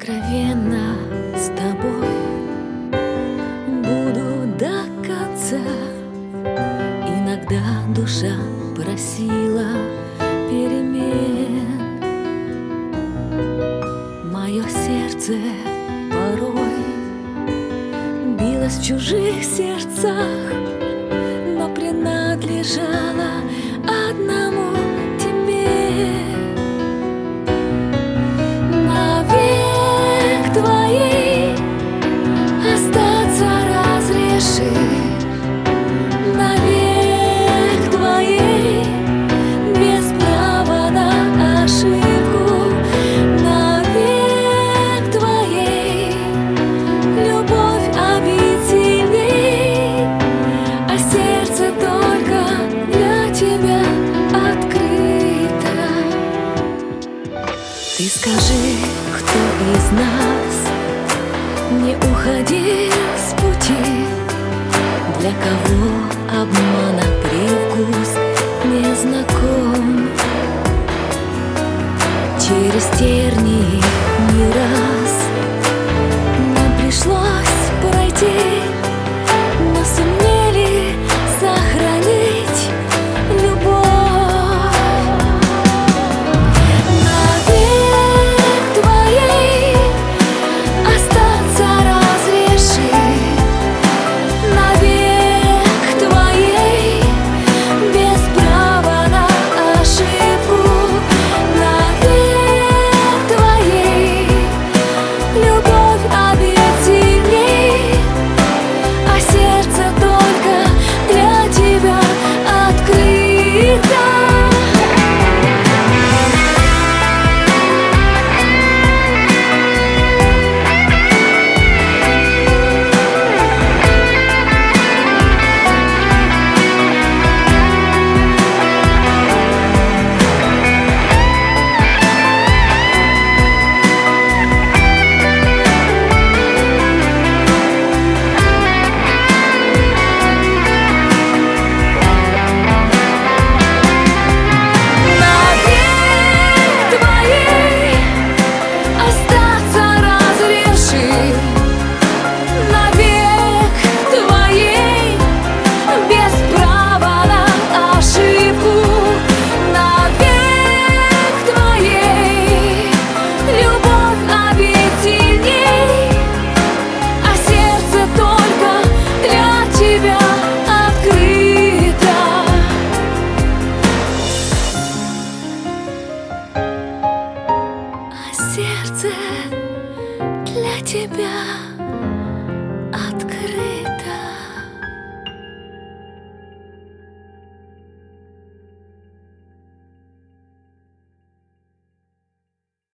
откровенно с тобой буду до конца. Иногда душа просила перемен. Мое сердце порой билось в чужих сердцах, но принадлежало одному тебе. Навек твоей остаться разреши, навек твоей без права на ошибку, навек твоей любовь обителей, а сердце только для тебя открыто. Ты скажи, кто из нас не уходил с пути, для кого обмана привкус не знаком? Через тернии не раз нам пришлось пройти, но сумели сохранить любовь. Навек твоей остаться разреши, навек твоей без права на ошибку, навек твоей любовь обителей, а сердце только для тебя открыто. Сердце для тебя